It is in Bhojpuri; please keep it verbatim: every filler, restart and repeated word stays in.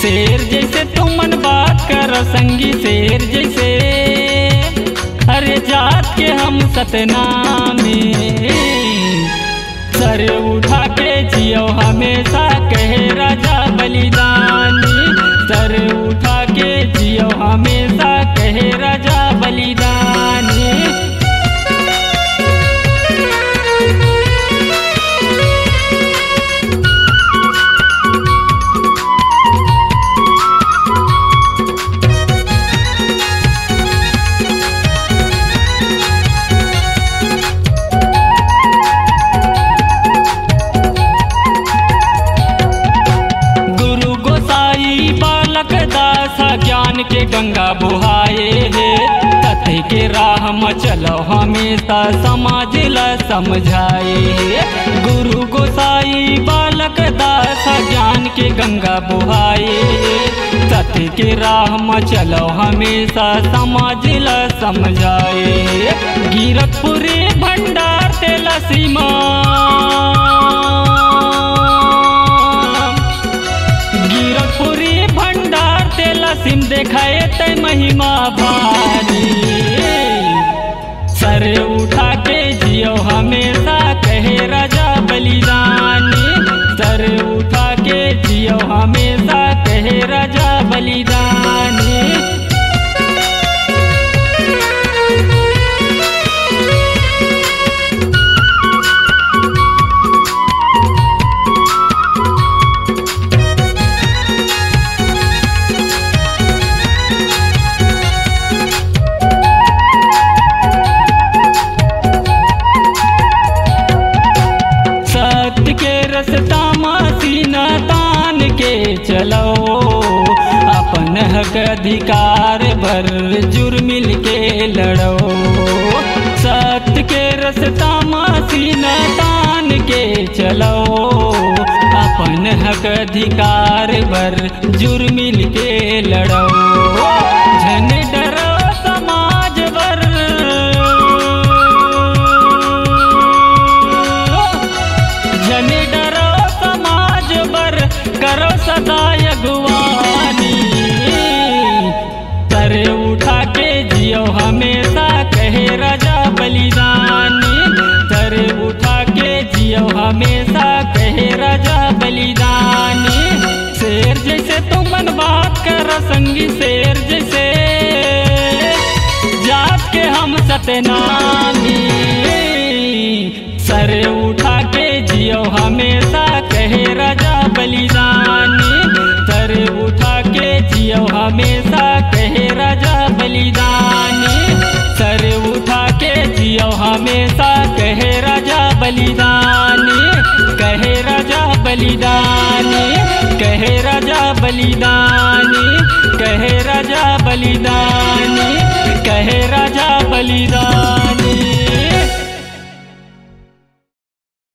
शेर जैसे तुमन बात कर संगी शेर जैसे, अरे जात के हम सतनामी, सर उठा के जियो हमेशा कहे राजा बलिदानी, सर उठा के जियो हमेशा कहे राजा बलिदानी। ज्ञान के गंगा बुहाए है, तथ्य के राह में चलो हमेशा समाज ला समझाए है। गुरु गोसाई बालक दास ज्ञान के गंगा बुहाए है, तथ्य के राह में चलो हमेशा समाज ला समझाए है। गिरतपुरी भंडार तेला सीमा, गिरतपुरी भंडार तेला सिम देखाए ते महिमा भारी, सर उठा के जियो हमेशा कहे राजा बलिदानी, सर उठा के जियो हमेशा कहे राजा बलिदानी। रस्ता सीना तान के चलो, अपन हक अधिकार भर जुर्मिल के लड़ो। सत्य के रस्ता सीना तान के चलो, अपन हक अधिकार भर जुर्मिल के लड़ो। झन डरो समाज भर, झन डरो समाज बर करो सदा अगवानी, सर उठा के जियो हमेशा कहे राजा बलिदानी, सर उठा के जियो हमेशा कहे राजा बलिदानी। शेर जैसे तुमन बात कर संगी शेर जैसे, जात के हम सतनामी, सर उठा के जियो हमेशा कहे राजा बलिदानी, सर उठा के जियो हमेशा कहे राजा बलिदानी, सर उठा के जियो हमेशा कहे राजा बलिदानी, कहे राजा बलिदानी, कहे राजा बलिदानी, कहे राजा बलिदानी, कहे राजा बलिदानी।